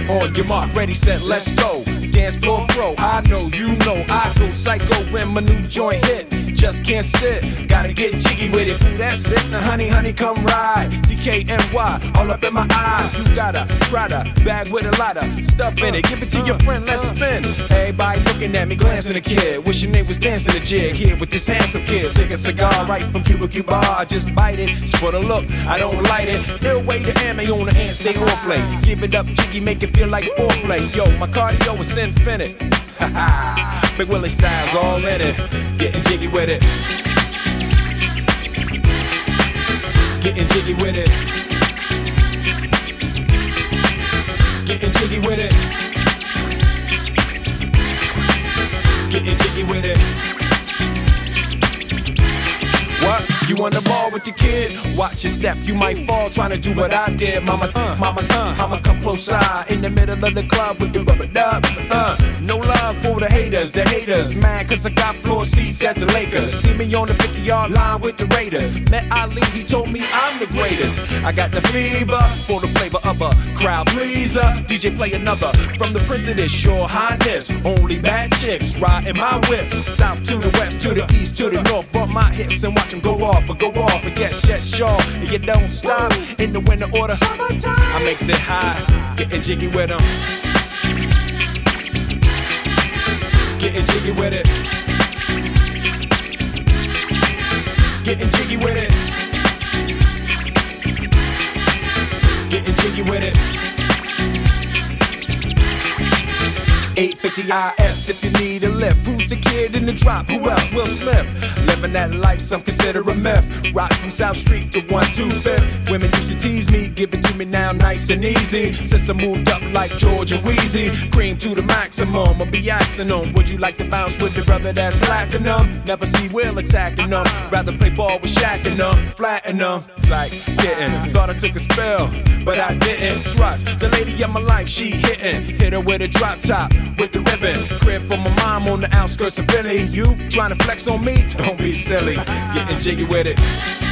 On your mark, ready, set, let's go. Dance floor pro, I know, you know, I go psycho when my new joint hit. Just can't sit, gotta get jiggy with it. Ooh, that's it, now honey, honey, come ride. DKNY, all up in my eye. You got a Prada bag with a lot of stuff in it. Give it to your friend, let's spin. Everybody looking at me, glancing a kid. Wishing they was dancing a jig here with this handsome kid. Sick a cigar right from Cuba Cuba. I just bite it, it's for the look, I don't light it. Ill way to ammo on the hand, stay on play. Give it up, jiggy, make it feel like foreplay. Yo, my cardio is infinite. Big Willie style's all in it. Getting jiggy with it. Getting jiggy with it. Getting jiggy with it. Getting jiggy with it. What? You on the ball with your kid? Watch your step, you might fall trying to do what I did. Mama, I'ma come close side in the middle of the club with the rubber dub. No love for the haters. Mad cause I got floor seats at the Lakers. See me on the 50-yard line with the Raiders. Met Ali, he told me I'm the greatest. I got the fever for the flavor of a crowd pleaser. DJ play another from the Prince of this Sure Highness. Only bad chicks riding my whip. South to the west, to the east, to the north. Bump my hips and watch them go off. But go off and get shit sure. And you don't stop in the winter order. Summertime. I makes it high, getting jiggy with them. Getting jiggy with it. Getting jiggy with it. Getting jiggy with it. 850 IS if you need a lift. Who's the kid in the drop? Who else? Will Smith. Living that life, some consider a myth. Rock from South Street to 125th. Women used to tease me, give it to me now nice and easy. Since I moved up like George and Wheezy, cream to the maximum, I'll be axing them. Would you like to bounce with the brother that's platinum? Never see Will attacking them. Rather play ball with Shaq and them, flatten them. Like getting, thought I took a spell, but I didn't. Trust the lady of my life, she hitting. Hit her with a drop top, with the ribbon. Crib for my mom on the outskirts of Philly. You trying to flex on me? Don't be silly. Getting jiggy with it.